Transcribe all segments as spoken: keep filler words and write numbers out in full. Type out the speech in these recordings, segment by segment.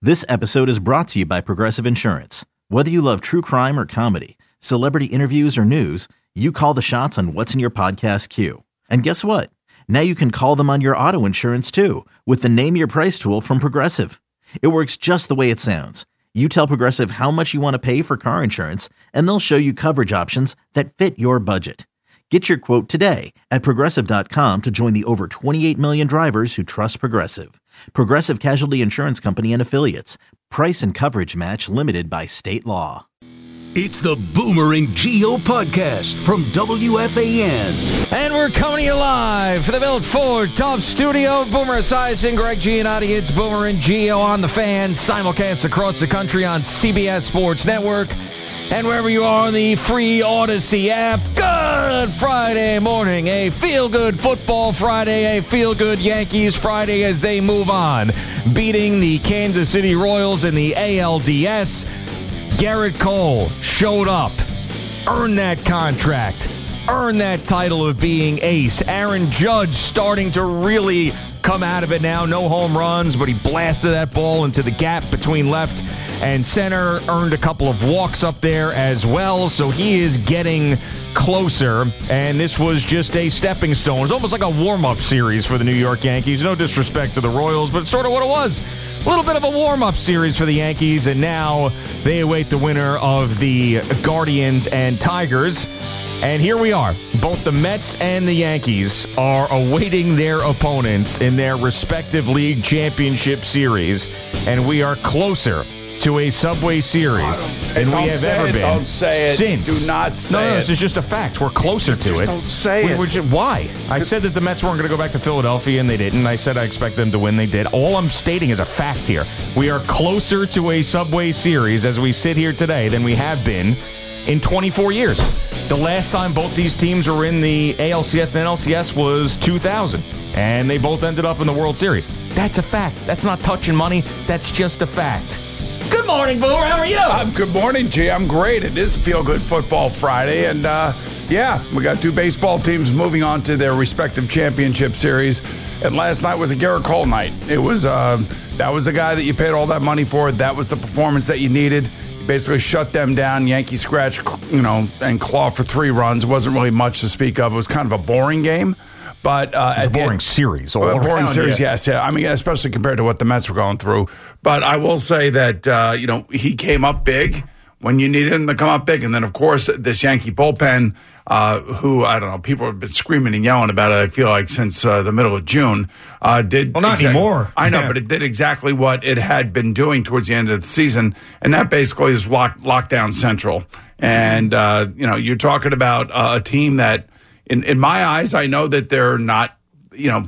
This episode is brought to you by Progressive Insurance. Whether you love true crime or comedy, celebrity interviews or news, you call the shots on what's in your podcast queue. And guess what? Now you can call them on your auto insurance too with the Name Your Price tool from Progressive. It works just the way it sounds. You tell Progressive how much you want to pay for car insurance, and they'll show you coverage options that fit your budget. Get your quote today at Progressive dot com to join the over twenty-eight million drivers who trust Progressive. Progressive Casualty Insurance Company and Affiliates. Price and coverage match limited by state law. It's the Boomer and Gio podcast from W F A N. And we're coming to you live from the Built Ford Tough Studio. Boomer Esiason, Greg Giannotti. It's Boomer and Gio on the Fan. Simulcast across the country on C B S Sports Network. And wherever you are on the free Odyssey app, good Friday morning. A feel-good football Friday, a feel-good Yankees Friday as they move on. Beating the Kansas City Royals in the A L D S. Garrett Cole showed up, earned that contract, earned that title of being ace. Aaron Judge starting to really come out of it now. No home runs, but he blasted that ball into the gap between left and center, earned a couple of walks up there as well, so he is getting closer, and this was just a stepping stone. It's almost like a warm-up series for the New York Yankees. No disrespect to the Royals, but it's sort of what it was. A little bit of a warm-up series for the Yankees, and now they await the winner of the Guardians and Tigers. And here we are. Both the Mets and the Yankees are awaiting their opponents in their respective league championship series, and we are closer to a Subway Series than we have ever it, been. Don't say it. Since. Do not say no, no, it. This is just a fact. We're closer to just it. Don't say we, it. We're just, why? I said that the Mets weren't going to go back to Philadelphia, and they didn't. I said I expect them to win. They did. All I'm stating is a fact here. We are closer to a Subway Series as we sit here today than we have been in twenty-four years. The last time both these teams were in the A L C S and N L C S was two thousand, and they both ended up in the World Series. That's a fact. That's not touching money. That's just a fact. Good morning, Boomer. How are you? Uh, good morning, G. I'm great. It is Feel Good Football Friday, and uh, yeah, we got two baseball teams moving on to their respective championship series. And last night was a Garrett Cole night. It was uh, that was the guy that you paid all that money for. That was the performance that you needed. You basically shut them down. Yankee scratch, you know, and claw for three runs. It wasn't really much to speak of. It was kind of a boring game. But uh, it's a boring series. All well, boring around, series, yeah. yes. Yeah. I mean, especially compared to what the Mets were going through. But I will say that, uh, you know, he came up big when you needed him to come up big. And then, of course, this Yankee bullpen, uh, who, I don't know, people have been screaming and yelling about it, I feel like, since uh, the middle of June, uh, did. Well, not exactly, anymore. I know, yeah. but it did exactly what it had been doing towards the end of the season. And that basically is lock, lockdown central. And, uh, you know, you're talking about uh, a team that, in, in my eyes, I know that they're not, you know,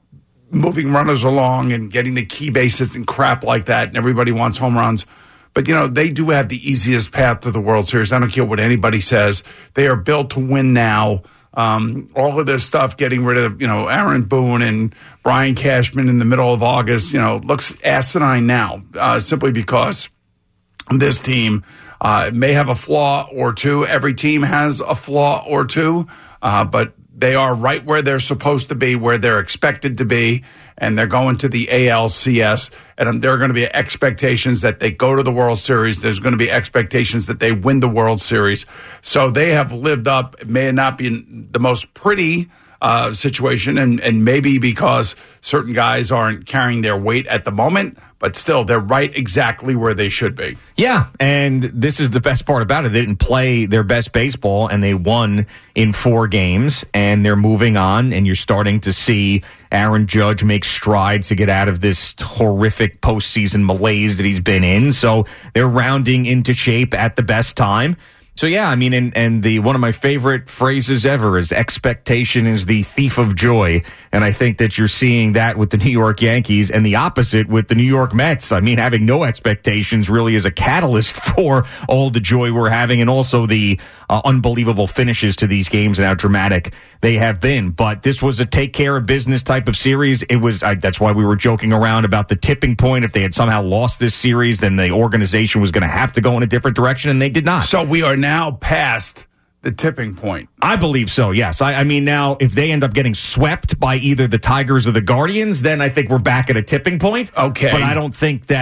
moving runners along and getting the key bases and crap like that, and everybody wants home runs. But, you know, they do have the easiest path to the World Series. I don't care what anybody says. They are built to win now. Um, all of this stuff, getting rid of, you know, Aaron Boone and Brian Cashman in the middle of August, you know, looks asinine now, uh, simply because this team uh, may have a flaw or two. Every team has a flaw or two, uh, but they are right where they're supposed to be, where they're expected to be, and they're going to the A L C S. And there are going to be expectations that they go to the World Series. There's going to be expectations that they win the World Series. So they have lived up. It may not be the most pretty uh, situation, and, and maybe because certain guys aren't carrying their weight at the moment, but still, they're right exactly where they should be. Yeah, and this is the best part about it. They didn't play their best baseball, and they won in four games, and they're moving on, and you're starting to see Aaron Judge make strides to get out of this horrific postseason malaise that he's been in. So they're rounding into shape at the best time. So, yeah, I mean, and, and the one of my favorite phrases ever is expectation is the thief of joy. And I think that you're seeing that with the New York Yankees and the opposite with the New York Mets. I mean, having no expectations really is a catalyst for all the joy we're having and also the uh, unbelievable finishes to these games and how dramatic they have been. But this was a take care of business type of series. It was I, that's why we were joking around about the tipping point. If they had somehow lost this series, then the organization was going to have to go in a different direction, and they did not. So we are now past the tipping point. I believe so, yes. I, I mean, now, if they end up getting swept by either the Tigers or the Guardians, then I think we're back at a tipping point. Okay. But I don't think that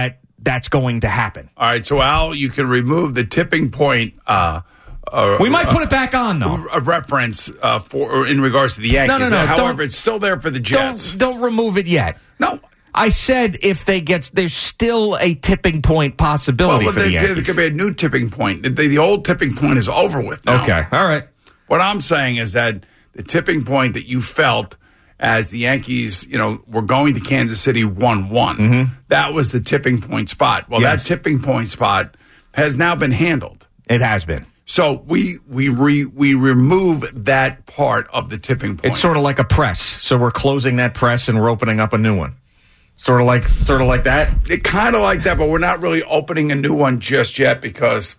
that's going to happen. All right, so Al, you can remove the tipping point. Uh, uh, we might put uh, it back on, though. A reference uh, for in regards to the Yankees. No, no, no. However, it's still there for the Jets. Don't, don't remove it yet. No. I said if they get, there's still a tipping point possibility well, for there, the Yankees. There could be a new tipping point. The, the old tipping point is over with now. Okay, all right. What I'm saying is that the tipping point that you felt as the Yankees, you know, were going to Kansas City one one, mm-hmm. that was the tipping point spot. Well, yes. that tipping point spot has now been handled. It has been. So we we re, we remove that part of the tipping point. It's sort of like a press. So we're closing that press and we're opening up a new one. Sort of like, sort of like that. It kind of like that, but we're not really opening a new one just yet because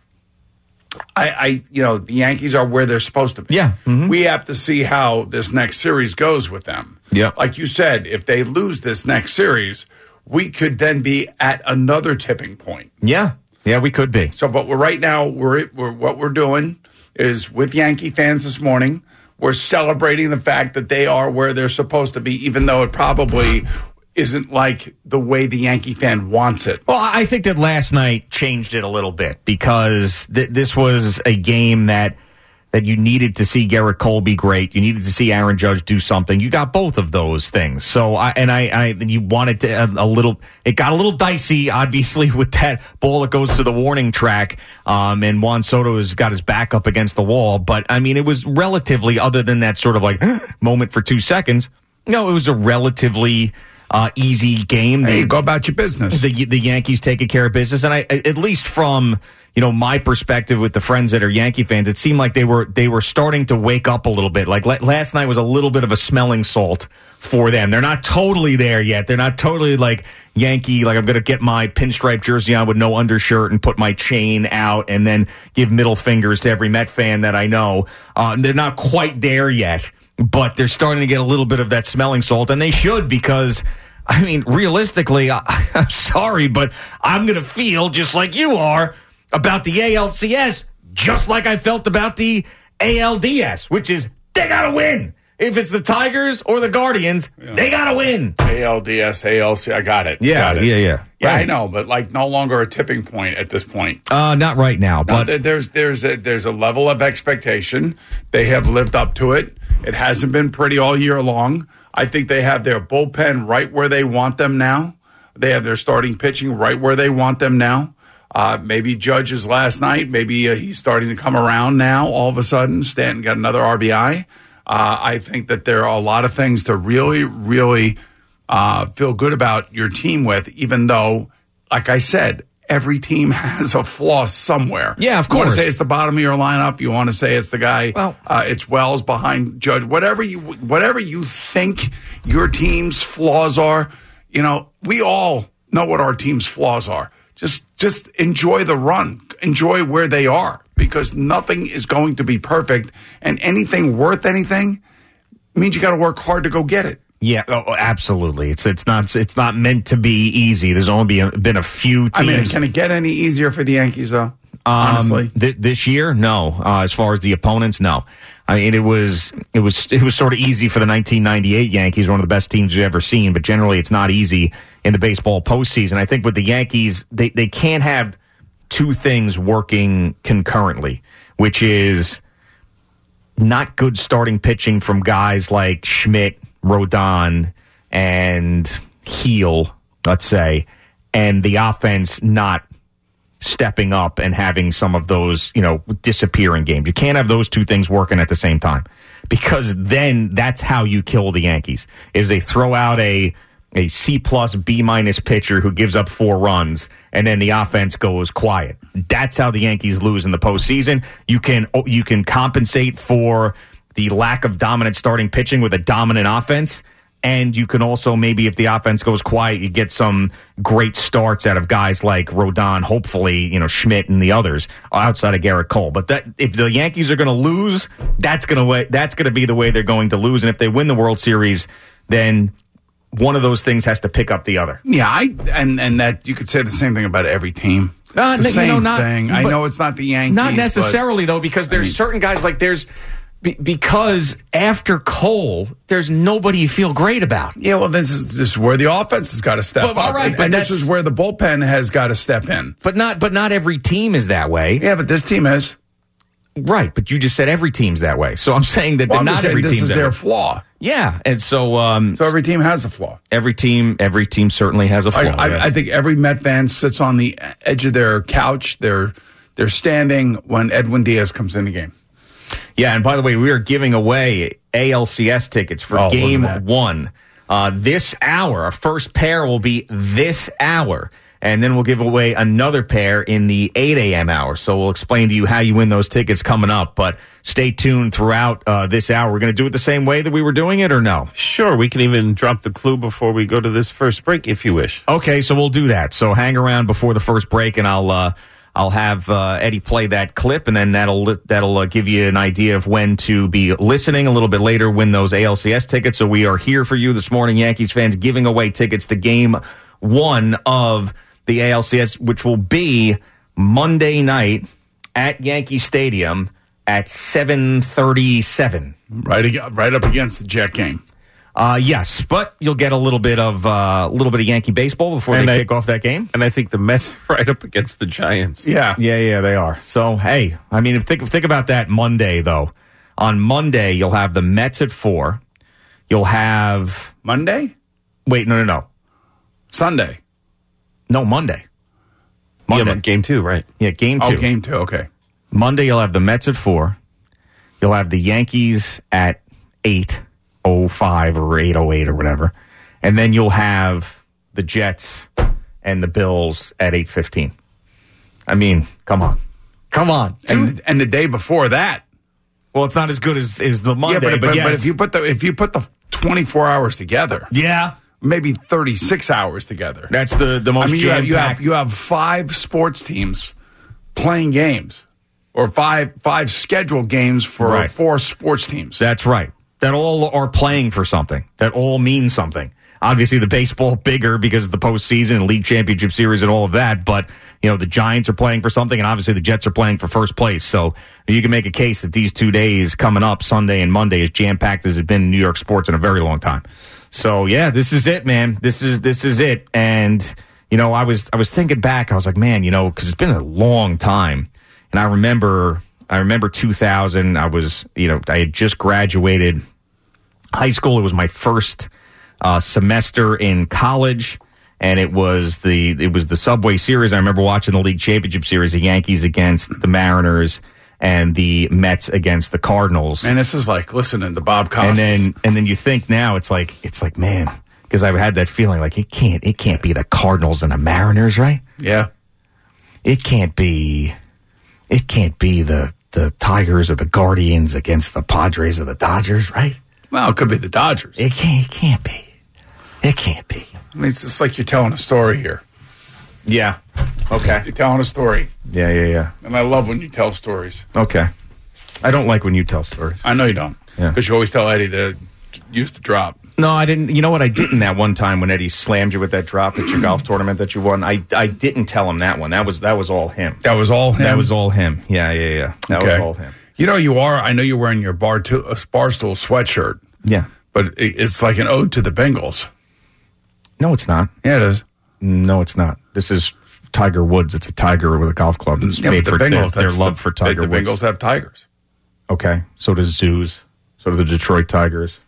I, I, you know, the Yankees are where they're supposed to be. Yeah, mm-hmm. We have to see how this next series goes with them. Yeah, like you said, if they lose this next series, we could then be at another tipping point. Yeah, yeah, we could be. So, but we're right now, we're, we're what we're doing is with Yankee fans this morning. We're celebrating the fact that they are where they're supposed to be, even though it probably isn't like the way the Yankee fan wants it. Well, I think that last night changed it a little bit because th- this was a game that that you needed to see Garrett Cole be great. You needed to see Aaron Judge do something. You got both of those things. So, I, and I, I, you wanted to a, a little. It got a little dicey, obviously, with that ball that goes to the warning track. Um, and Juan Soto has got his back up against the wall. But I mean, it was relatively, other than that sort of like moment for two seconds. You know, it was a relatively Uh, easy game. Hey, they go about your business. The, the Yankees taking care of business, and I, at least from you know my perspective with the friends that are Yankee fans, it seemed like they were they were starting to wake up a little bit. Like last night was a little bit of a smelling salt for them. They're not totally there yet. They're not totally like Yankee. Like I'm going to get my pinstripe jersey on with no undershirt and put my chain out and then give middle fingers to every Met fan that I know. Uh, they're not quite there yet. But they're starting to get a little bit of that smelling salt, and they should because, I mean, realistically, I, I'm sorry, but I'm going to feel just like you are about the A L C S, just like I felt about the A L D S, which is they got to win. If it's the Tigers or the Guardians, yeah. they got to win. A L D S, A L C, I got it. Yeah, got it. yeah, yeah. Yeah, right. I know, but like no longer a tipping point at this point. Uh, not right now, but no, there's there's a, there's a level of expectation. They have lived up to it. It hasn't been pretty all year long. I think they have their bullpen right where they want them now. They have their starting pitching right where they want them now. Uh, maybe Judge's last night. Maybe uh, he's starting to come around now. All of a sudden, Stanton got another R B I. Uh, I think that there are a lot of things to really, really uh, feel good about your team with, even though, like I said, every team has a flaw somewhere. Yeah, of course. You want to say it's the bottom of your lineup. You want to say it's the guy. Well, uh, it's Wells behind Judge. Whatever you, whatever you think your team's flaws are, you know, we all know what our team's flaws are. Just, just enjoy the run. Enjoy where they are. Because nothing is going to be perfect, and anything worth anything means you got to work hard to go get it. Yeah, oh, absolutely. It's it's not it's not meant to be easy. There's only been a, been a few teams. I mean, can it get any easier for the Yankees, though? Honestly, um, th- this year, no. Uh, as far as the opponents, no. I mean, it was it was it was sort of easy for the nineteen ninety-eight Yankees, one of the best teams we've ever seen. But generally, it's not easy in the baseball postseason. I think with the Yankees, they they can't have two things working concurrently, which is not good starting pitching from guys like Schmidt, Rodon, and Heel, let's say, and the offense not stepping up and having some of those, you know, disappearing games. You can't have those two things working at the same time because then that's how you kill the Yankees, is they throw out a a C plus B minus pitcher who gives up four runs, and then the offense goes quiet. That's how the Yankees lose in the postseason. You can you can compensate for the lack of dominant starting pitching with a dominant offense, and you can also maybe, if the offense goes quiet, you get some great starts out of guys like Rodon, hopefully, you know, Schmidt and the others outside of Garrett Cole. But that, if the Yankees are going to lose, that's going to that's going to be the way they're going to lose. And if they win the World Series, then one of those things has to pick up the other. Yeah, I and and that you could say the same thing about every team. Uh, it's the you same know, not, thing. I know it's not the Yankees. Not necessarily, but, though, because there's I mean, certain guys like there's Be- because after Cole, there's nobody you feel great about. Yeah, well, this is this is where the offense has got to step But, up, all right, and, but and this that's- is where the bullpen has got to step in. But not but not every team is that way. Yeah, but this team is. Right, but you just said every team's that way. So I'm saying that Well, I'm not just saying every this team's is that their way. flaw. Yeah, and so um, So every team has a flaw. every team every team certainly has a flaw. I, I, yes. I think every Met fan sits on the edge of their couch. They're they're standing when Edwin Diaz comes in the game. Yeah, and by the way, we are giving away A L C S tickets for Oh, look at game that. one. Uh, this hour, our first pair will be this hour. And then we'll give away another pair in the eight a.m. hour. So we'll explain to you how you win those tickets coming up. But stay tuned throughout uh, this hour. We're going to do it the same way that we were doing it, or no? Sure, we can even drop the clue before we go to this first break, if you wish. Okay, so we'll do that. So hang around before the first break, and I'll uh, I'll have uh, Eddie play that clip, and then that'll that'll uh, give you an idea of when to be listening a little bit later. Win those A L C S tickets. So we are here for you this morning, Yankees fans, giving away tickets to Game One of the A L C S, which will be Monday night at Yankee Stadium at seven thirty-seven. Right, ag- right up against the Jet game. Uh, yes, but you'll get a little bit of a uh, little bit of Yankee baseball before And they I- kick off that game. And I think the Mets are right up against the Giants. Yeah. Yeah, yeah, they are. So, hey, I mean, think think about that Monday though. On Monday, you'll have the Mets at four. You'll have Monday? wait, no, no, no, Sunday. no Monday. Yeah, Monday, but game two, right? yeah, game two. Oh, game two. Okay. Monday, you'll have the Mets at four. You'll have the Yankees at eight oh five or eight oh eight or whatever, and then you'll have the Jets and the Bills at eight fifteen. I mean, come on, come on. And and the day before that. Well, it's not as good as, as the Monday, yeah, but, but, but, yes. but if you put the if you put the twenty-four hours together, yeah, maybe thirty-six hours together. that's the the most I mean, you have, you have jam-packed- you have five sports teams playing games, or five five scheduled games for Right. four sports teams. That's right. That all are playing for something. That all means something. Obviously, the baseball bigger because of the postseason and league championship series and all of that. But, you know, the Giants are playing for something, and obviously the Jets are playing for first place. So you can make a case that these two days coming up, Sunday and Monday, is jam-packed as it's been in New York sports in a very long time. So, yeah, this is it, man. This is this is it. And, you know, I was I was thinking back. I was like, man, you know, because it's been a long time. And I remember... I remember two thousand, I was, you know, I had just graduated high school. It was my first uh, semester in college, and it was the it was the Subway Series. I remember watching the League Championship Series, the Yankees against the Mariners and the Mets against the Cardinals. And this is like listening to Bob Costas. And then and then you think now it's like it's like, man, because I've had that feeling like it can't it can't be the Cardinals and the Mariners, right? yeah. It can't be it can't be the the Tigers or the Guardians against the Padres or the Dodgers, right? Well, it could be the Dodgers. It can't it can't be. It can't be. I mean, it's just like you're telling a story here. Yeah. Okay. You're telling a story. Yeah, yeah, yeah. And I love when you tell stories. Okay. I don't like when you tell stories. I know you don't. Yeah. Because you always tell Eddie to use the drop. No, I didn't. You know what? I didn't that one time when Eddie slammed you with that drop at your golf tournament that you won. I I didn't tell him that one. That was that was all him. That was all him? That was all him. Yeah, yeah, yeah. That was Okay. all him. You know, you are, I know you're wearing your bar to, uh, Barstool sweatshirt, Yeah. but it, it's like an ode to the Bengals. No, it's not. Yeah, it is. No, it's not. This is Tiger Woods. It's a tiger with a golf club. It's Yeah, made but for the their, Bengals, their that's love the, for Tiger the, the Woods. Bengals have tigers. Okay. So does Zoos. So do the Detroit Tigers.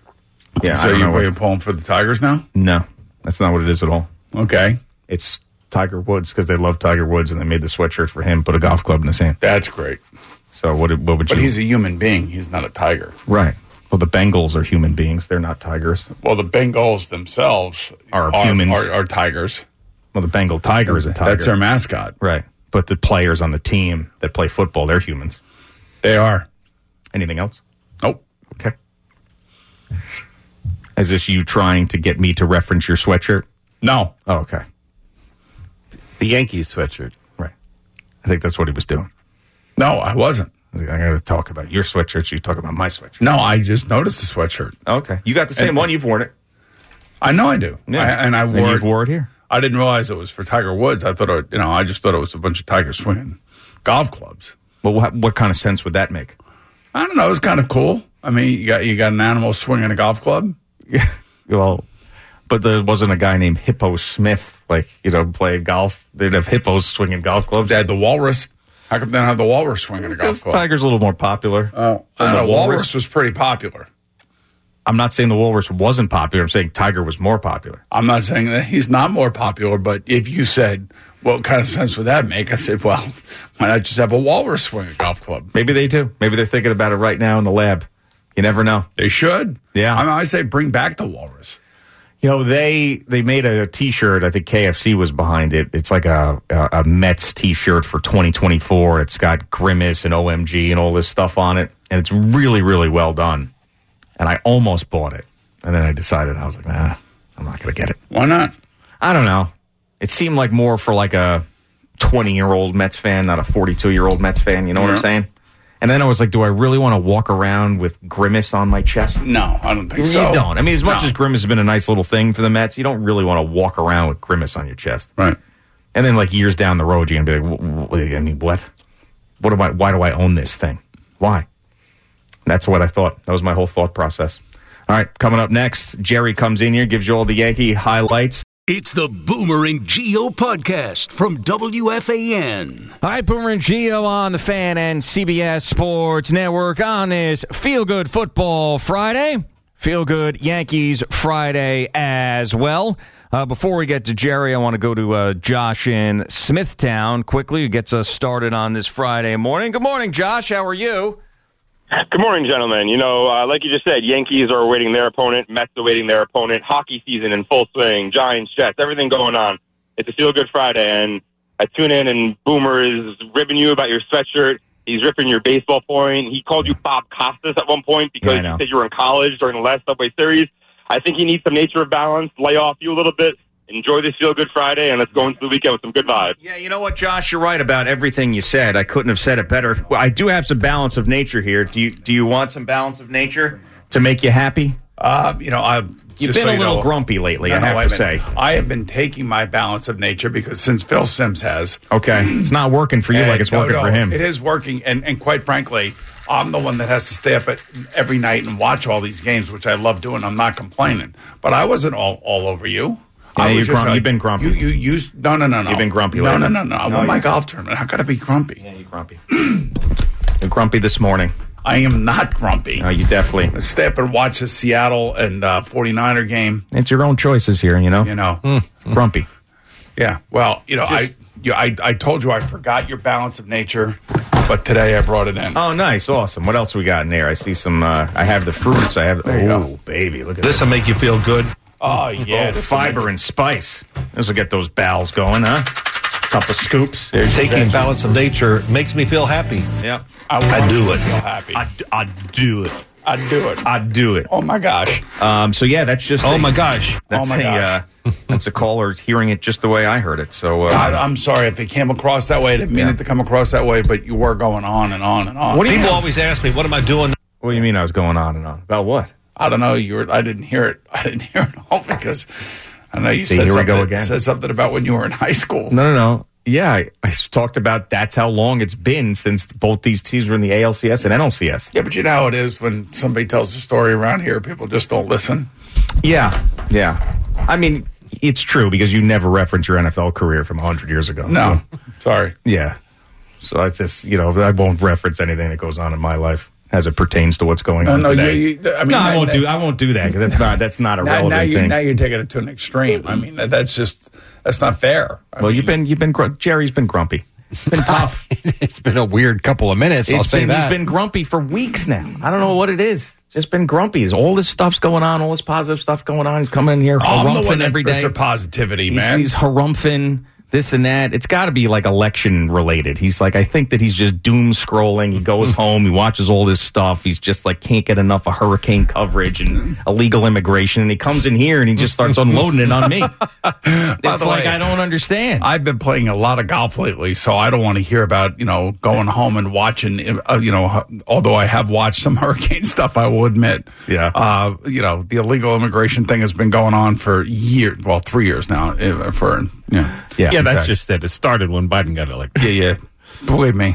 Yeah. so I don't you, know what- you're pulling for the Tigers now? No, that's not what it is at all. Okay. It's Tiger Woods because they love Tiger Woods and they made the sweatshirt for him, put a golf club in his hand. That's great. So what, what would But you... he's a human being. He's not a tiger. Right. Well, the Bengals are human beings. They're not tigers. Well, the Bengals themselves Are humans. Are, are tigers. Well, the Bengal tiger is a tiger. That's their mascot. Right. But the players on the team that play football, they're humans. They are. Anything else? Nope. Okay. Is this you trying to get me to reference your sweatshirt? No. Oh, okay. The Yankees sweatshirt. Right. I think that's what he was doing. No, I wasn't. I was like, I got to talk about your sweatshirt. You talk about my sweatshirt. No, I just noticed the sweatshirt. Okay. You got the same And- one. You've worn it. I know I do. I, and I wore you've it. wore it here. I didn't realize it was for Tiger Woods. I thought, it, you know, I just thought it was a bunch of tigers swinging golf clubs. Well, what, what kind of sense would that make? I don't know. It was kind of cool. I mean, you got you got an animal swinging a golf club. Yeah. Well, but there wasn't a guy named Hippo Smith, like, you know, playing golf. They'd have hippos swinging golf clubs. They had the walrus. How come they don't have the walrus swinging a golf club? Tiger's a little more popular. Oh, I know. Walrus, walrus was pretty popular. I'm not saying the walrus wasn't popular. I'm saying Tiger was more popular. I'm not saying that he's not more popular, but if you said, what kind of sense would that make? I said, well, why not just have a walrus swing a golf club? Maybe they do. Maybe they're thinking about it right now in the lab. You never know. They should. Yeah. I mean, I say bring back the walrus. You know, they they made a T-shirt. I think K F C was behind it. It's like a, a, a Mets T-shirt for twenty twenty-four. It's got Grimace and O M G and all this stuff on it. And it's really, really well done. And I almost bought it. And then I decided, I was like, nah, I'm not going to get it. Why not? I don't know. It seemed like more for like a twenty-year-old Mets fan, not a forty-two-year-old Mets fan. You know yeah. what I'm saying? And then I was like, do I really want to walk around with Grimace on my chest? No, I don't think you so. You don't. I mean, as much no. as Grimace has been a nice little thing for the Mets, you don't really want to walk around with Grimace on your chest. Right. And then, like, years down the road, you're going to be like, w- w- I mean, what? What am I? Why do I own this thing? Why? That's what I thought. That was my whole thought process. All right, coming up next, Jerry comes in here, gives you all the Yankee highlights. It's the Boomer and Geo podcast from W F A N. All right, Boomer and Geo on the Fan and C B S Sports Network on this Feel Good Football Friday. Feel Good Yankees Friday as well. Uh, before we get to Jerry, I want to go to uh, Josh in Smithtown quickly, who gets us started on this Friday morning. Good morning, Josh. How are you? Good morning, gentlemen. You know, uh, like you just said, Yankees are awaiting their opponent, Mets awaiting their opponent, hockey season in full swing, Giants, Jets, everything going on. It's a Feel Good Friday, and I tune in, and Boomer is ribbing you about your sweatshirt. He's ripping your baseball point. He called you Bob Costas at one point because yeah, you said you were in college during the last Subway Series. I think he needs some nature of balance, lay off you a little bit. Enjoy this Feel Good Friday, and let's go into the weekend with some good vibes. Yeah, you know what, Josh? You're right about everything you said. I couldn't have said it better. Well, I do have some balance of nature here. Do you Do you want some balance of nature to make you happy? Uh, you know, I've You've been so a little know, grumpy lately, no, I no, have wait to a minute. say. I have been taking my balance of nature because since Phil Simms has. Okay. It's not working for you and, like it's no, working no, for him. It is working, and, and quite frankly, I'm the one that has to stay up at every night and watch all these games, which I love doing. I'm not complaining. But I wasn't all, all over you. Yeah, I was you're just grump- like, you've been grumpy. You, you used no, no, no, no. You've been grumpy No, lately. no, no, no. I No, won my you- golf tournament. I got to be grumpy. Yeah, you're grumpy. You're grumpy this morning. I am not grumpy. No, you definitely. Stay up and watch the Seattle and uh, forty-niner game. It's your own choices here, you know? You know. Mm, grumpy. Yeah. Well, you know, Just- I, you, I I told you I forgot your balance of nature, but today I brought it in. Oh, nice. Awesome. What else we got in there? I see some, uh, I have the fruits. I have, There you oh, go. baby. Look at This will make you feel good. Oh, yeah. Oh, this fiber is- and spice. This will get those bowels going, huh? Couple scoops. They're taking balance of nature makes me feel happy. Yeah. I, I want do you to it. Feel happy. I, I, I do it. I do it. I do it. Oh my gosh. Um. So yeah, that's just. Oh a- my gosh. That's Oh my a. gosh. Uh, that's a caller hearing it just the way I heard it. So. Uh, I, I'm sorry if it came across that way. I didn't mean Yeah. it to come across that way, but you were going on and on and on. What do you People mean? always ask me, what am I doing? What do you mean I was going on and on about what? I don't know. You were. I didn't hear it. I didn't hear it all because I know you See, said here we something. go again. Said something about when you were in high school. No, no, no. Yeah, I, I talked about that's how long it's been since both these teams were in the A L C S and N L C S. Yeah, but you know how it is when somebody tells a story around here, people just don't listen. Yeah, yeah. I mean, it's true because you never reference your N F L career from one hundred years ago. No, sorry. Yeah. So it's just, you know, I won't reference anything that goes on in my life as it pertains to what's going No, on no, today. you, you, I mean, no, I now- won't do. I won't do that because that's not that's not a Now, relevant now, you, thing. now you're taking it to an extreme. I mean, that's just that's not fair. I well, mean, you've been you've been gr- Jerry's been grumpy. It's been tough. It's been a weird couple of minutes, I'll It's say been, that. He's been grumpy for weeks now. I don't know what it is. Just been grumpy. There's all this stuff's going on, all this positive stuff going on. He's coming in here I'm the one harumphing that's every day. Mister Positivity, He's, man. he's harumphing this and that. It's got to be like election related. He's like, I think that he's just doom scrolling. He goes home, he watches all this stuff. He's just like, can't get enough of hurricane coverage and illegal immigration. And he comes in here and he just starts unloading it on me. It's the like, way, I don't understand. I've been playing a lot of golf lately, so I don't want to hear about, you know, going home and watching, uh, you know, although I have watched some hurricane stuff, I will admit. Yeah. Uh, you know, the illegal immigration thing has been going on for years, well, three years now. uh, For, yeah. yeah. Yeah, that's okay. just that. It started when Biden got elected. Yeah, yeah. Believe me.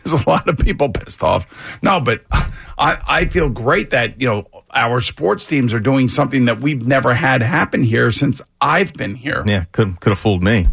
there's a lot of people pissed off. No, but I, I feel great that, you know, our sports teams are doing something that we've never had happen here since I've been here. Yeah, could could have fooled me.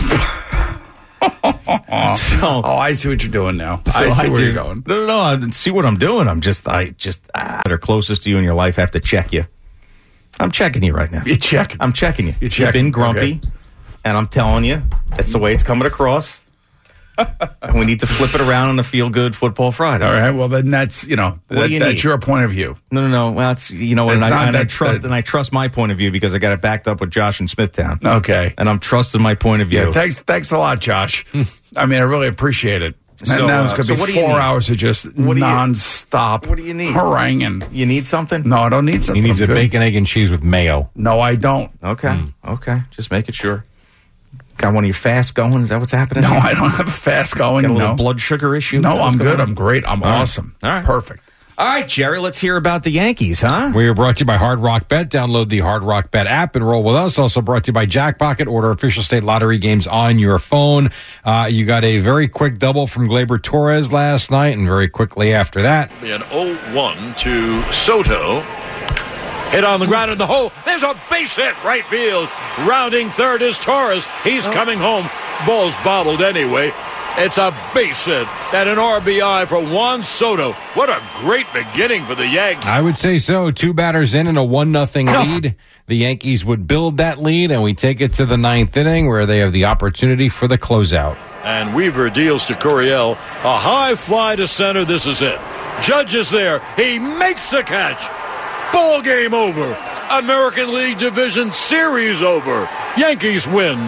So, oh, I see what you're doing now. So I see I where just, you're going. No, no, no. I see what I'm doing. I'm just, I just, ah, that are closest to you in your life have to check you. I'm checking you right now. You check. I'm checking you. You're You've been grumpy, okay. and I'm telling you, that's the way it's coming across. And we need to flip it around on a feel-good football Friday. All right. Well, then that's, you know, that, you that's need? your point of view. No, no, no. Well, it's, you know what, and, I, not, and I trust that, and I trust my point of view because I got it backed up with Josh in Smithtown. Okay. And I'm trusting my point of view. Yeah, thanks, thanks a lot, Josh. I mean, I really appreciate it. So, and now it's going to uh, so be what four hours of just what nonstop What do you need? haranguing. You need something? No, I don't need something. He needs I'm a good. bacon, egg, and cheese with mayo. No, I don't. Okay. Mm. Okay. Just making sure. Got one of your fasts going? Is that what's happening? No, I don't have a fast going. Got a little no. blood sugar issue? No, Is that what's I'm going good. on? I'm great. I'm All right. awesome. All right. Perfect. All right, Jerry, let's hear about the Yankees, huh? We are brought to you by Hard Rock Bet. Download the Hard Rock Bet app and roll with us. Also brought to you by Jackpocket. Order official state lottery games on your phone. Uh, you got a very quick double from Gleyber Torres last night, and very quickly after that. An oh one to Soto. Hit on the ground in the hole. There's a base hit right field. Rounding third is Torres. He's coming home. Ball's bobbled anyway. It's a base hit and an R B I for Juan Soto. What a great beginning for the Yanks. I would say so. Two batters in and a one nothing lead. The Yankees would build that lead, and we take it to the ninth inning where they have the opportunity for the closeout. And Weaver deals to Coryell. A high fly to center. This is it. Judge is there. He makes the catch. Ball game over. American League Division Series over. Yankees win.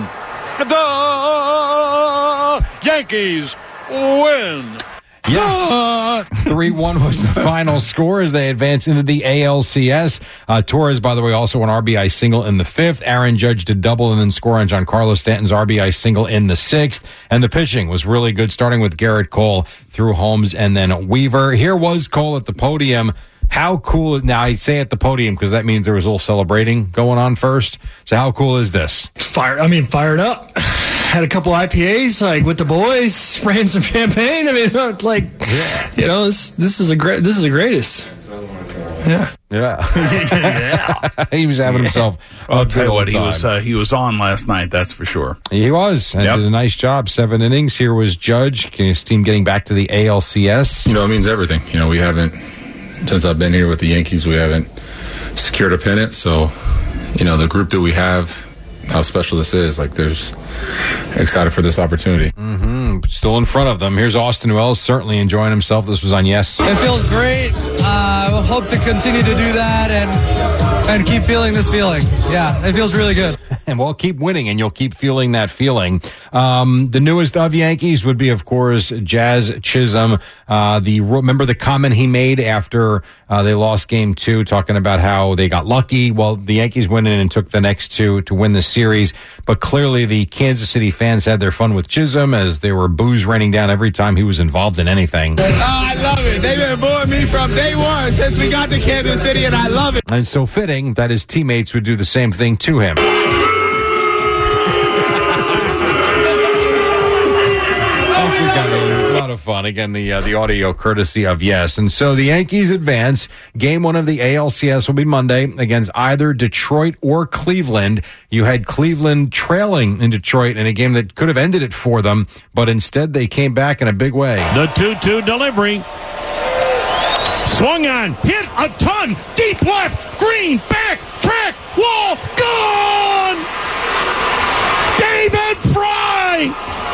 The Yankees win. Yeah. three one was the final score as they advance into the A L C S. Uh, Torres, by the way, also an R B I single in the fifth. Aaron Judge did double and then score on Giancarlo Stanton's R B I single in the sixth. And the pitching was really good, starting with Garrett Cole through Holmes and then Weaver. Here was Cole at the podium. How cool, now I say at the podium because that means there was a little celebrating going on first. So how cool is this? Fired, I mean, fired up. Had a couple I P As, like with the boys, spraying some champagne. I mean, like, yeah. you know, this this is a great, this is the greatest. Yeah, yeah, yeah. He was having himself. I'll a tell good you what, old he time. was uh, he was on last night. That's for sure. He was and Yep. did a nice job. Seven innings. Here was Judge, his team getting back to the A L C S. You know, it means everything. You know, we haven't, since I've been here with the Yankees, we haven't secured a pennant. So, you know, the group that we have, how special this is. Like, there's excited for this opportunity. Mm-hmm. Still in front of them. Here's Austin Wells, certainly enjoying himself. This was on Yes. It feels great. I uh, hope to continue to do that and and keep feeling this feeling. Yeah, it feels really good. And we'll keep winning, and you'll keep feeling that feeling. Um, the newest of Yankees would be, of course, Jazz Chisholm. Uh, the remember the comment he made after uh, they lost Game Two, talking about how they got lucky. Well, the Yankees went in and took the next two to win the series, but clearly the Kansas City fans had their fun with Chisholm as there were boos raining down every time he was involved in anything. Oh, I love it. They've been booing me from day one since we got to Kansas City, and I love it. And so fitting that his teammates would do the same thing to him. A lot of fun. Again, the uh, the audio courtesy of Yes. And so the Yankees advance. Game one of the A L C S will be Monday against either Detroit or Cleveland. You had Cleveland trailing in Detroit in a game that could have ended it for them, but instead they came back in a big way. The two two delivery. Swung on. Hit a ton. Deep left. Green. Back. Track. Wall. Gone! David Fry!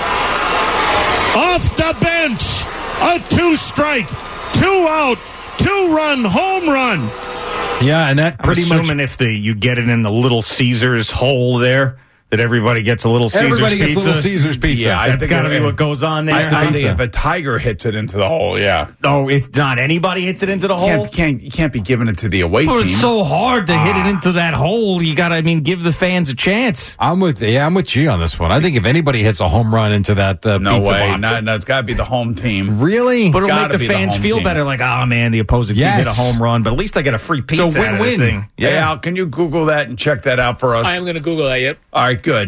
Off the bench, a two-strike, two-out, two-run home run. Yeah, and that pretty I'm much. assuming if the you get it in the Little Caesars hole there, that everybody gets a Little Caesars Everybody pizza. gets Little Caesars pizza. Yeah, I That's think got to it- be what goes on there. I, I think huh? if a tiger hits it into the hole, yeah. Oh, if not anybody hits it into the You hole. can't, can't, you can't be giving it to the away Well, team. it's so hard to hit it into that hole. You got to, I mean, give the fans a chance. I'm with yeah, I'm with G on this one. I think if anybody hits a home run into that uh, no pizza way. box, No, no, it's got to be the home team. really, But it'll Gotta make the be the fans home feel team. better. Like, oh man, the opposing Yes. team hit a home run, but at least I get a free pizza. It's a out of this win-win. thing. Yeah, Al, can you Google that and check that out for us? I am going to Google that, yep. All right, good.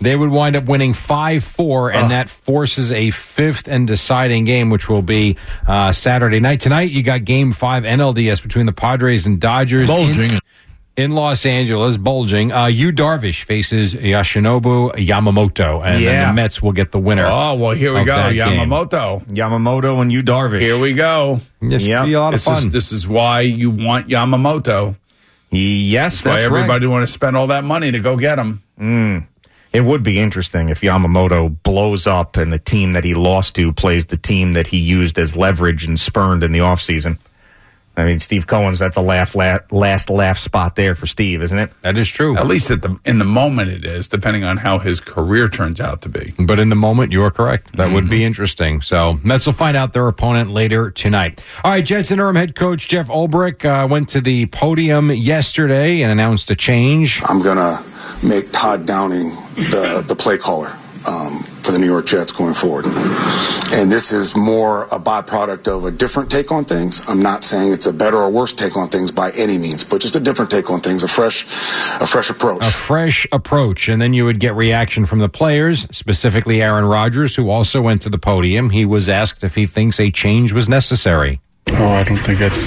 They would wind up winning five four, and uh. that forces a fifth and deciding game, which will be uh, Saturday night. Tonight, you got Game five N L D S between the Padres and Dodgers. Bulging. In, in Los Angeles, bulging. Uh, Yu Darvish faces Yoshinobu Yamamoto, and yeah. then the Mets will get the winner. Oh, well, here we go. Yamamoto. Game. Yamamoto and Yu Darvish. Here we go. This yep. should be a lot this of fun. Is, this is why you want Yamamoto. Yes, that's, that's why everybody right. want to spend all that money to go get him. Mm. It would be interesting if Yamamoto blows up and the team that he lost to plays the team that he used as leverage and spurned in the offseason. I mean, Steve Cohen's, that's a laugh, laugh, last laugh spot there for Steve, isn't it? That is true. At least at the in the moment it is, depending on how his career turns out to be. But in the moment, you are correct. That mm-hmm. would be interesting. So Mets will find out their opponent later tonight. All right, Jets interim head coach Jeff Ulbrich uh, went to the podium yesterday and announced a change. I'm going to make Todd Downing the, the play caller um, for the New York Jets going forward. And this is more a byproduct of a different take on things. I'm not saying it's a better or worse take on things by any means, but just a different take on things, a fresh, a fresh approach. A fresh approach. And then you would get reaction from the players, specifically Aaron Rodgers, who also went to the podium. He was asked if he thinks a change was necessary. Oh, I don't think that's,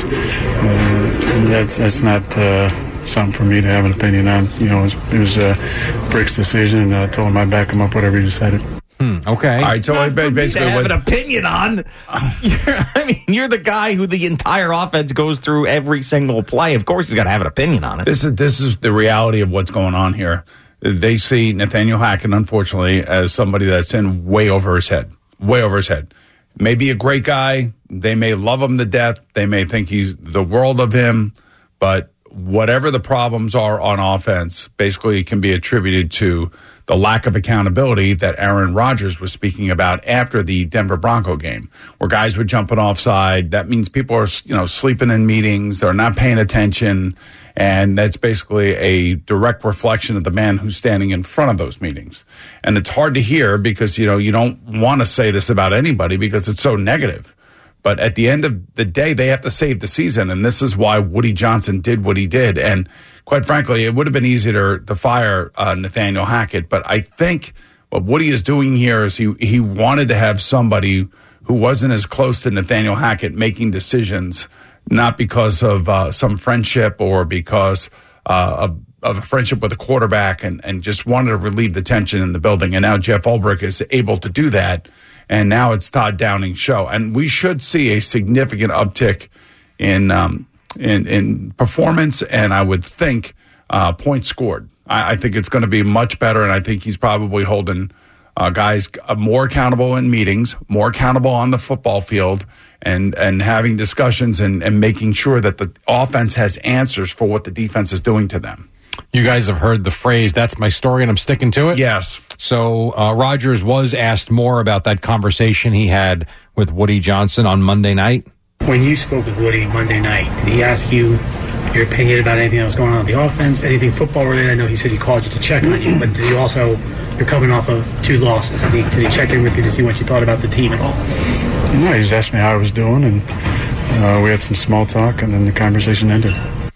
uh, that's, that's not, uh, something for me to have an opinion on. You know, it was, it was uh, Brick's decision, and I told him I'd back him up whatever he decided. Hmm, okay. All right, so Not for basically, me to have what, an opinion on. You're, I mean, you're the guy who the entire offense goes through every single play. Of course, he's got to have an opinion on it. This is this is the reality of what's going on here. They see Nathaniel Hackett, unfortunately, as somebody that's in way over his head, way over his head. Maybe a great guy. They may love him to death. They may think he's the world of him, but whatever the problems are on offense, basically can be attributed to the lack of accountability that Aaron Rodgers was speaking about after the Denver Bronco game, where guys were jumping offside. That means people are, you know, sleeping in meetings. They're not paying attention. And that's basically a direct reflection of the man who's standing in front of those meetings. And it's hard to hear because, you know, you don't want to say this about anybody because it's so negative. But at the end of the day, they have to save the season, and this is why Woody Johnson did what he did. And quite frankly, it would have been easier to, to fire uh, Nathaniel Hackett. But I think what Woody is doing here is he, he wanted to have somebody who wasn't as close to Nathaniel Hackett making decisions, not because of uh, some friendship or because uh, of, of a friendship with a quarterback, and, and just wanted to relieve the tension in the building. And now Jeff Ulbrich is able to do that. And now it's Todd Downing's show. And we should see a significant uptick in um, in, in performance, and I would think uh, points scored. I, I think it's going to be much better, and I think he's probably holding uh, guys more accountable in meetings, more accountable on the football field, and, and having discussions and, and making sure that the offense has answers for what the defense is doing to them. You guys have heard the phrase, that's my story and I'm sticking to it? Yes. So uh, Rodgers was asked more about that conversation he had with Woody Johnson on Monday night. When you spoke with Woody Monday night, did he ask you your opinion about anything that was going on in the offense, anything football related? I know he said he called you to check on you, but did he also, you're coming off of two losses, did he, did he check in with you to see what you thought about the team at all? No, he just asked me how I was doing, and uh, we had some small talk, and then the conversation ended.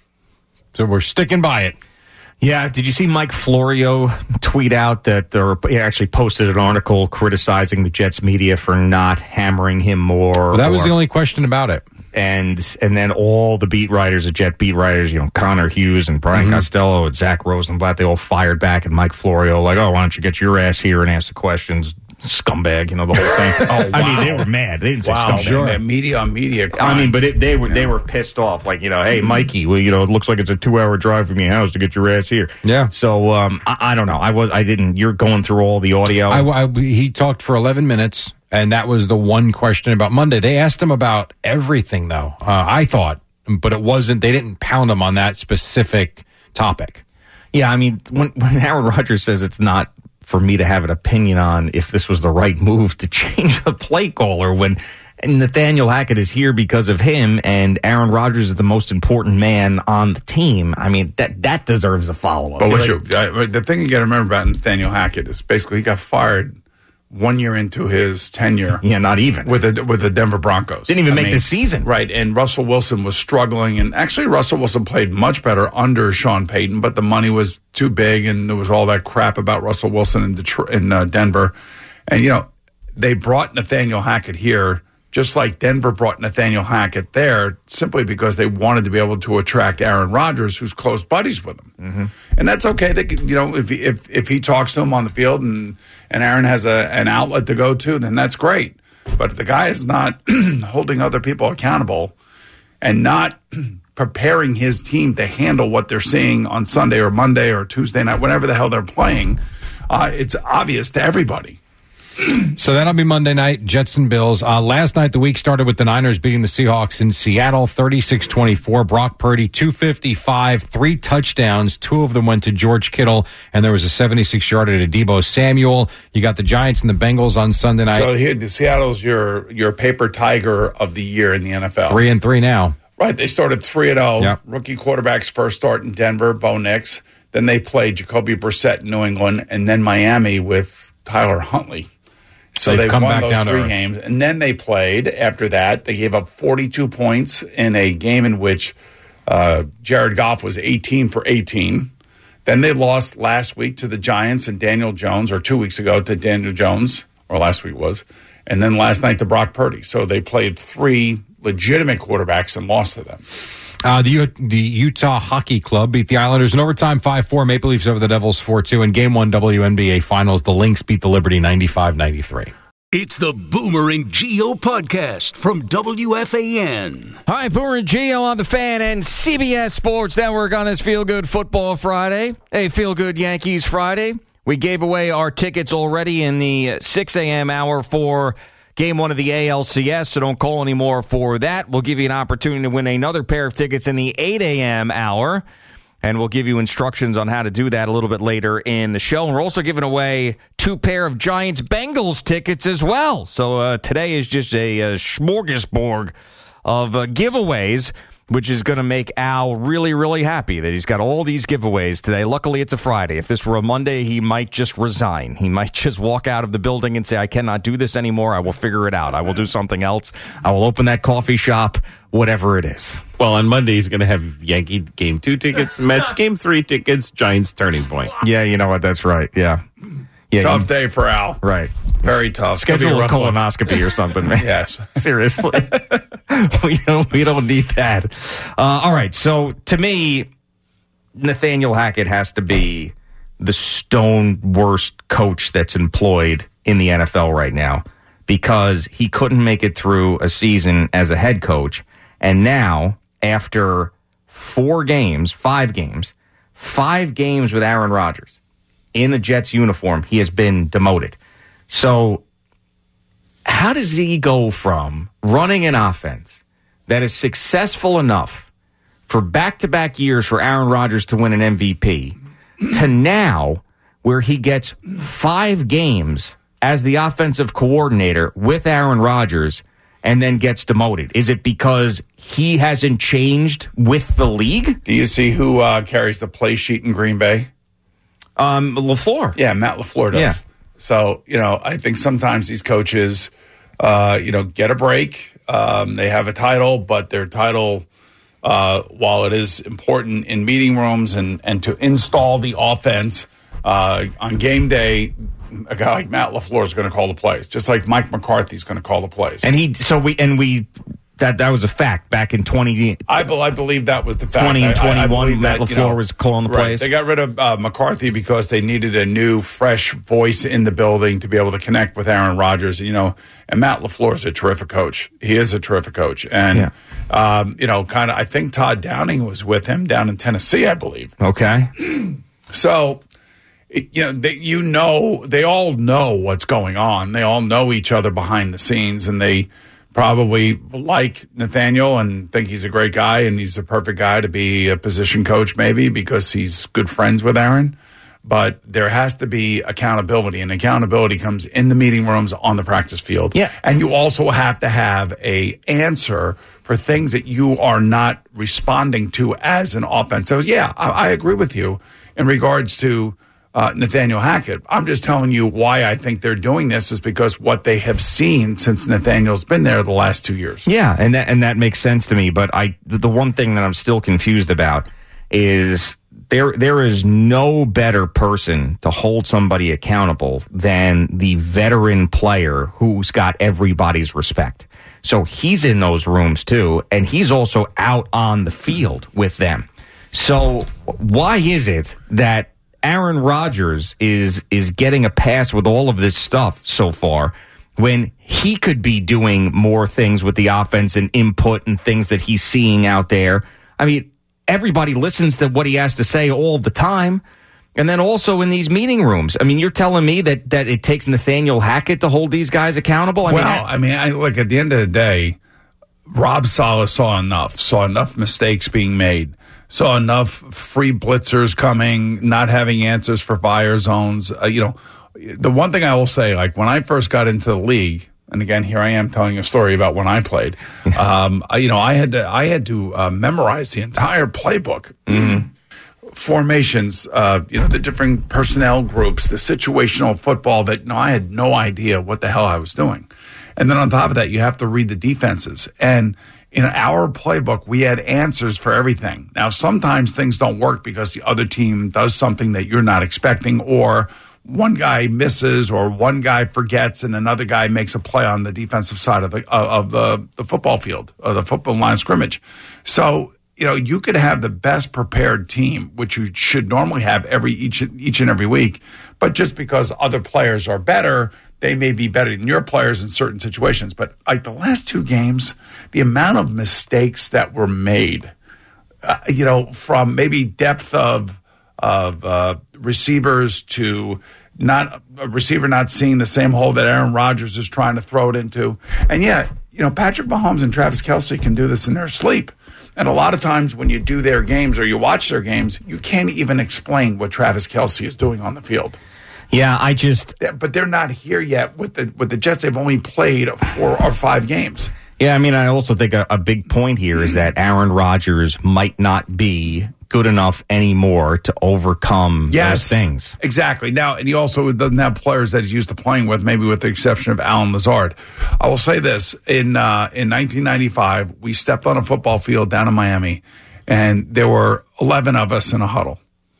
So we're sticking by it. Yeah, did you see Mike Florio tweet out that, or he actually posted an article criticizing the Jets media for not hammering him more? Well, that or, was the only question about it. And and then all the beat writers, the Jet beat writers, you know, Connor Hughes and Brian mm-hmm. Costello and Zach Rosenblatt, they all fired back at Mike Florio like, oh, why don't you get your ass here and ask the questions? Scumbag, you know, the whole thing. oh, wow. I mean, they were mad. They didn't say wow, scumbag. Sure. Man, media on media crime. I mean, but it, they were yeah. they were pissed off. Like, you know, hey, Mikey, well, you know, it looks like it's a two-hour drive from your house to get your ass here. Yeah. So, um, I, I don't know. I was, I didn't. You're going through all the audio. I, I, he talked for eleven minutes, and that was the one question about Monday. They asked him about everything, though. Uh, I thought, but it wasn't. They didn't pound him on that specific topic. Yeah, I mean, when when Aaron Rodgers says it's not for me to have an opinion on if this was the right move to change the play caller, when Nathaniel Hackett is here because of him and Aaron Rodgers is the most important man on the team. I mean, that that deserves a follow-up. But what you, uh, the thing you got to remember about Nathaniel Hackett is basically he got fired one year into his tenure. Yeah, not even. With the, with the Denver Broncos. Didn't even I make mean, the season. Right, and Russell Wilson was struggling. And actually, Russell Wilson played much better under Sean Payton, but the money was too big, and there was all that crap about Russell Wilson in, Detroit, in uh, Denver. And, you know, they brought Nathaniel Hackett here, just like Denver brought Nathaniel Hackett there, simply because they wanted to be able to attract Aaron Rodgers, who's close buddies with him. Mm-hmm. And that's okay. They, you know, if he, if if he talks to him on the field and, and Aaron has a, an outlet to go to, then that's great. But if the guy is not holding other people accountable and not preparing his team to handle what they're seeing on Sunday or Monday or Tuesday night, whenever the hell they're playing, uh, it's obvious to everybody. So that'll be Monday night, Jets and Bills. Uh, last night, the week started with the Niners beating the Seahawks in Seattle, thirty-six twenty-four. Brock Purdy, two fifty-five, three touchdowns. Two of them went to George Kittle, and there was a seventy-six-yarder to Deebo Samuel. You got the Giants and the Bengals on Sunday night. So here, the Seattle's your your paper tiger of the year in the N F L. Three and three now. Right, they started three and zero. Yep. Rookie quarterback's first start in Denver, Bo Nix. Then they played Jacoby Brissett in New England, and then Miami with Tyler Huntley. So They've they come won back those down to three earth. games, and then they played. After that, they gave up forty-two points in a game in which uh, Jared Goff was eighteen for eighteen. Then they lost last week to the Giants and Daniel Jones, or two weeks ago to Daniel Jones, or last week was, and then last night to Brock Purdy. So they played three legitimate quarterbacks and lost to them. Uh, the, U- the Utah Hockey Club beat the Islanders in overtime five four. Maple Leafs over the Devils four two. In Game one W N B A Finals, the Lynx beat the Liberty ninety-five ninety-three. It's the Boomer and Geo podcast from W F A N. All right, Boomer and Geo on the Fan and C B S Sports Network on this Feel Good Football Friday. Hey, Feel Good Yankees Friday. We gave away our tickets already in the six a.m. hour for Game one of the A L C S, so don't call anymore for that. We'll give you an opportunity to win another pair of tickets in the eight a.m. hour, and we'll give you instructions on how to do that a little bit later in the show. And we're also giving away two pair of Giants-Bengals tickets as well. So uh, today is just a, a smorgasbord of uh, giveaways, which is going to make Al really, really happy that he's got all these giveaways today. Luckily, it's a Friday. If this were a Monday, he might just resign. He might just walk out of the building and say, I cannot do this anymore. I will figure it out. I will do something else. I will open that coffee shop, whatever it is. Well, on Monday, he's going to have Yankee Game two tickets, Mets Game three tickets, Giants Turning Point. Yeah, you know what? That's right. Yeah. Yeah, Tough you, day for Al. Right. Very tough. Schedule a colonoscopy or something, man. Yes. Seriously. we, don't, we don't need that. Uh, all right. So, to me, Nathaniel Hackett has to be the stone worst coach that's employed in the N F L right now because he couldn't make it through a season as a head coach. And now, after four games, five games, five games with Aaron Rodgers in the Jets uniform, he has been demoted. So how does he go from running an offense that is successful enough for back-to-back years for Aaron Rodgers to win an M V P to now where he gets five games as the offensive coordinator with Aaron Rodgers and then gets demoted? Is it because he hasn't changed with the league? Do you see who uh, carries the play sheet in Green Bay? Um, LaFleur. Yeah, Matt LaFleur does. Yeah. So, you know, I think sometimes these coaches, uh, you know, get a break. Um, they have a title, but their title, uh, while it is important in meeting rooms and, and to install the offense uh, on game day, a guy like Matt LaFleur is going to call the plays, just like Mike McCarthy is going to call the plays. And he, so we, and we, that that was a fact back in twenty. I, be, I believe that was the fact. twenty and twenty-one, Matt that, LaFleur you know, was calling the right. plays. They got rid of uh, McCarthy because they needed a new, fresh voice in the building to be able to connect with Aaron Rodgers. You know, and Matt LaFleur is a terrific coach. He is a terrific coach, and Yeah. um, you know, kind of. I think Todd Downing was with him down in Tennessee, I believe. Okay. So, it, you know, they, you know, they all know what's going on. They all know each other behind the scenes, and they probably like Nathaniel and think he's a great guy and he's the perfect guy to be a position coach maybe because he's good friends with Aaron. But there has to be accountability, and accountability comes in the meeting rooms on the practice field. Yeah. And you also have to have a answer for things that you are not responding to as an offense. So, yeah, I, I agree with you in regards to uh, Nathaniel Hackett. I'm just telling you why I think they're doing this is because what they have seen since Nathaniel's been there the last two years. Yeah, and that and that makes sense to me. But I, the one thing that I'm still confused about is there there is no better person to hold somebody accountable than the veteran player who's got everybody's respect. So he's in those rooms too, and he's also out on the field with them. So why is it that Aaron Rodgers is is getting a pass with all of this stuff so far when he could be doing more things with the offense and input and things that he's seeing out there? I mean, everybody listens to what he has to say all the time. And then also in these meeting rooms. I mean, you're telling me that, that it takes Nathaniel Hackett to hold these guys accountable? I well, mean, I, I mean, I, look, at the end of the day, Rob Saleh saw enough, saw enough mistakes being made, saw enough free blitzers coming, not having answers for fire zones. Uh, you know, the one thing I will say, like when I first got into the league, and again, here I am telling a story about when I played. um, you know, I had to, I had to uh, memorize the entire playbook. Mm-hmm. Formations, uh, you know, the different personnel groups, the situational football that, you know, I had no idea what the hell I was doing. And then on top of that, you have to read the defenses. And in our playbook, we had answers for everything. Now, sometimes things don't work because the other team does something that you're not expecting, or one guy misses, or one guy forgets, and another guy makes a play on the defensive side of the of the, the football field, or the football line of scrimmage. So, you know, you could have the best prepared team, which you should normally have every each each and every week, but just because other players are better, they may be better than your players in certain situations. But like the last two games, the amount of mistakes that were made, uh, you know, from maybe depth of of uh, receivers to not a receiver not seeing the same hole that Aaron Rodgers is trying to throw it into, and yeah, you know, Patrick Mahomes and Travis Kelce can do this in their sleep. And a lot of times when you do their games or you watch their games, you can't even explain what Travis Kelce is doing on the field. Yeah, I just... But they're not here yet with the with the Jets. They've only played four or five games. Yeah, I mean, I also think a, a big point here is that Aaron Rodgers might not be good enough anymore to overcome yes, those things. Exactly. Now, and he also doesn't have players that he's used to playing with, maybe with the exception of Alan Lazard. I will say this. In uh, in nineteen ninety-five, we stepped on a football field down in Miami, and there were eleven of us in a huddle.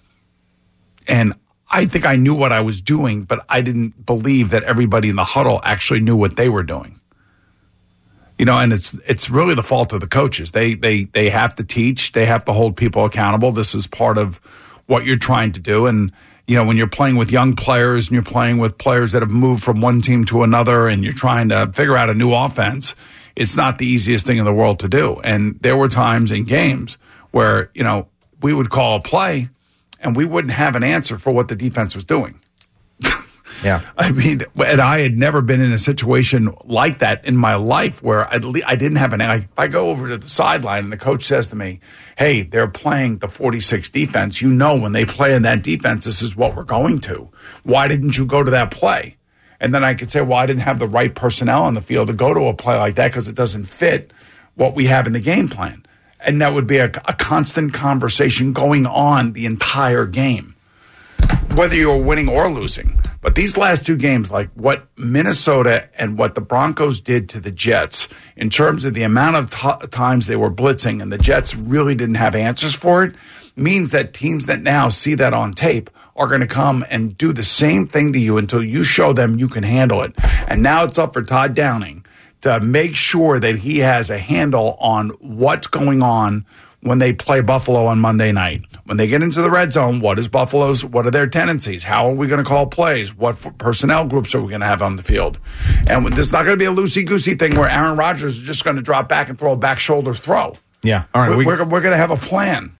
And I think I knew what I was doing, but I didn't believe that everybody in the huddle actually knew what they were doing. You know, and it's it's really the fault of the coaches. They they they have to teach. They have to hold people accountable. This is part of what you're trying to do. And, you know, when you're playing with young players and you're playing with players that have moved from one team to another and you're trying to figure out a new offense, it's not the easiest thing in the world to do. And there were times in games where, you know, we would call a play and we wouldn't have an answer for what the defense was doing. Yeah. I mean, and I had never been in a situation like that in my life where I, I didn't have an, I, I go over to the sideline and the coach says to me, hey, they're playing the forty-six defense. You know, when they play in that defense, this is what we're going to. Why didn't you go to that play? And then I could say, well, I didn't have the right personnel on the field to go to a play like that because it doesn't fit what we have in the game plan. And that would be a, a constant conversation going on the entire game, whether you're winning or losing. But these last two games, like what Minnesota and what the Broncos did to the Jets in terms of the amount of t- times they were blitzing and the Jets really didn't have answers for it, means that teams that now see that on tape are going to come and do the same thing to you until you show them you can handle it. And now it's up for Todd Downing to make sure that he has a handle on what's going on when they play Buffalo on Monday night. When they get into the red zone, what is Buffalo's, what are their tendencies? How are we going to call plays? What personnel groups are we going to have on the field? And this is not going to be a loosey-goosey thing where Aaron Rodgers is just going to drop back and throw a back shoulder throw. Yeah. All right. We're, We, we're, we're going to have a plan.